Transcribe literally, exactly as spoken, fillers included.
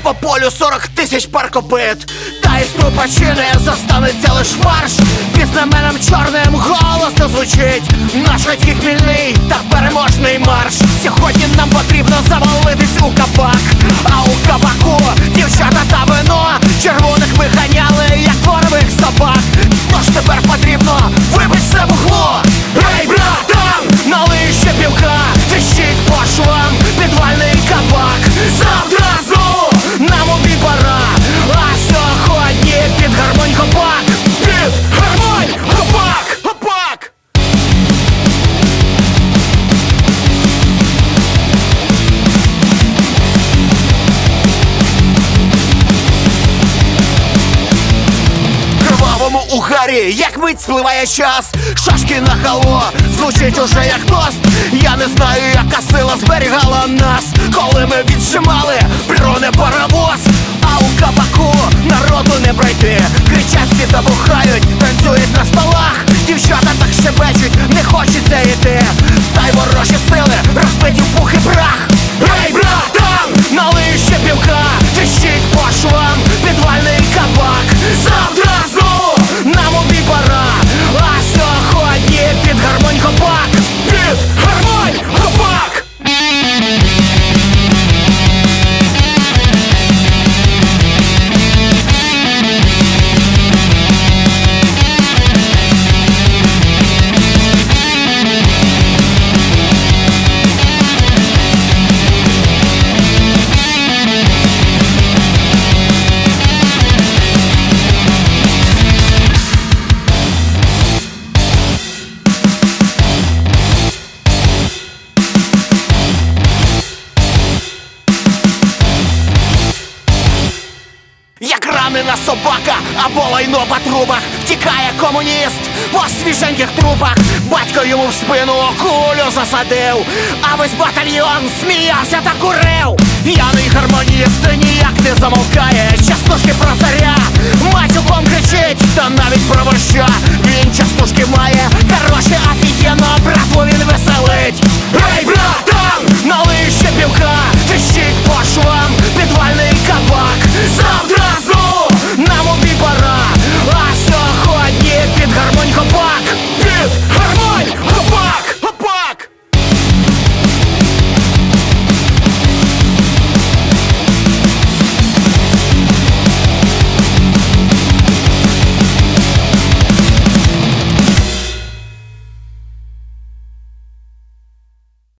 по полю сорок тисяч пар копит, та із трупачини зостанеться лиш фарш. Під знаменем чорним голосно звучить наш радький хмільний та переможний марш. Сьогодні нам потрібно завалитись у кабак, а у кабаку дівчата та вино. Червоних ми ганяли, як дворових собак. Тож тепер потрібно вибить все бухло. Ей, братан, налий ще півка, тріщить по швам підвальний кабак. Завтра знову нам у бій пора, а сьогодні під гармонь хопак. Під гармонь хопак, хопак. Кривавому угарі, як мить спливає час, шашки на хало, звучить уже як тост. Я не знаю, яка сила зберігала нас, коли ми віджимали бронепаровоз. А у кабаку народу не пройти, кричать всі та бухають, танцюють на столах. Дівчата так щебечуть, не хочеться йти, та й ворожі сили розбиті в пух і прах. Ей, братан, налий ще півка, тріщить по швам підвальний кабак. Завтра знову нам у бій пора, а сьогодні під гармонь хопак. Під гармонь хопак. Як ранена собака або лайно по трубах, втікає комуніст по свіженьких трупах. Батько йому в спину кулю засадив, а весь батальйон сміявся та курив. П'яний гармоніст ніяк не замовкає, частушки про царя матюком кричить, та навіть про вождя. Він частушки має хороші, а